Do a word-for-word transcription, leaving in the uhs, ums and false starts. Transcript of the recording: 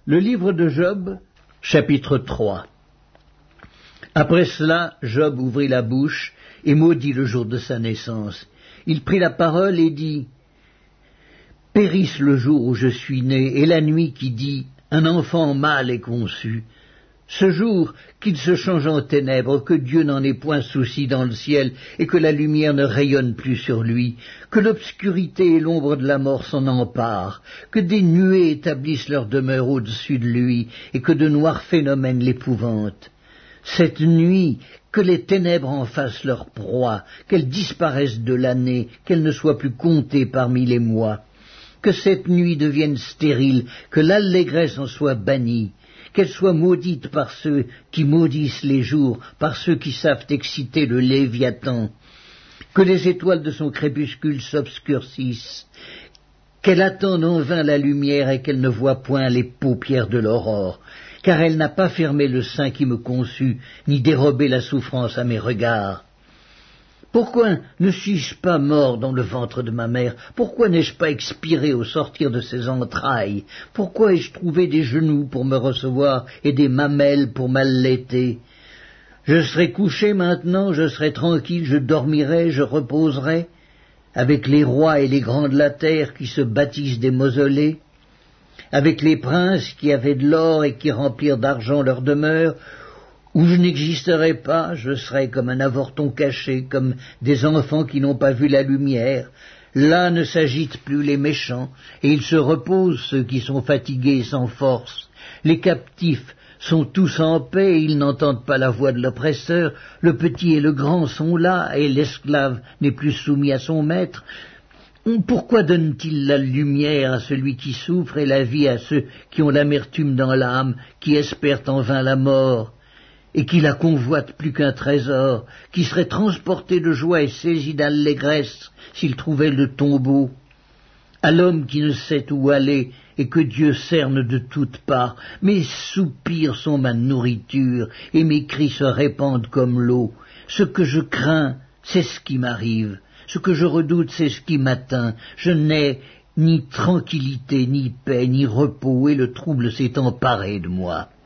Le livre de Job, chapitre trois. Après cela, Job ouvrit la bouche et maudit le jour de sa naissance. Il prit la parole et dit « Périsse le jour où je suis né, et la nuit qui dit « Un enfant mâle est conçu ». Ce jour qu'il se change en ténèbres, que Dieu n'en ait point souci dans le ciel, et que la lumière ne rayonne plus sur lui, que l'obscurité et l'ombre de la mort s'en emparent, que des nuées établissent leur demeure au-dessus de lui, et que de noirs phénomènes l'épouvantent. Cette nuit, que les ténèbres en fassent leur proie, qu'elles disparaissent de l'année, qu'elles ne soient plus comptées parmi les mois. Que cette nuit devienne stérile, que l'allégresse en soit bannie, qu'elle soit maudite par ceux qui maudissent les jours, par ceux qui savent exciter le Léviathan, que les étoiles de son crépuscule s'obscurcissent, qu'elle attende en vain la lumière et qu'elle ne voit point les paupières de l'aurore, car elle n'a pas fermé le sein qui me conçut, ni dérobé la souffrance à mes regards. Pourquoi ne suis-je pas mort dans le ventre de ma mère? Pourquoi n'ai-je pas expiré au sortir de ses entrailles? Pourquoi ai-je trouvé des genoux pour me recevoir et des mamelles pour m'allaiter? Je serai couché maintenant, je serai tranquille, je dormirai, je reposerai, avec les rois et les grands de la terre qui se bâtissent des mausolées, avec les princes qui avaient de l'or et qui remplirent d'argent leur demeure, où je n'existerai pas, je serai comme un avorton caché, comme des enfants qui n'ont pas vu la lumière. Là ne s'agitent plus les méchants, et ils se reposent ceux qui sont fatigués et sans force. Les captifs sont tous en paix, et ils n'entendent pas la voix de l'oppresseur. Le petit et le grand sont là, et l'esclave n'est plus soumis à son maître. Pourquoi donne-t-il la lumière à celui qui souffre et la vie à ceux qui ont l'amertume dans l'âme, qui espèrent en vain la mort, et qui la convoitent plus qu'un trésor, qui serait transporté de joie et saisi d'allégresse s'il trouvait le tombeau? À l'homme qui ne sait où aller et que Dieu cerne de toutes parts, mes soupirs sont ma nourriture et mes cris se répandent comme l'eau. Ce que je crains, c'est ce qui m'arrive. Ce que je redoute, c'est ce qui m'atteint. Je n'ai ni tranquillité, ni paix, ni repos, et le trouble s'est emparé de moi.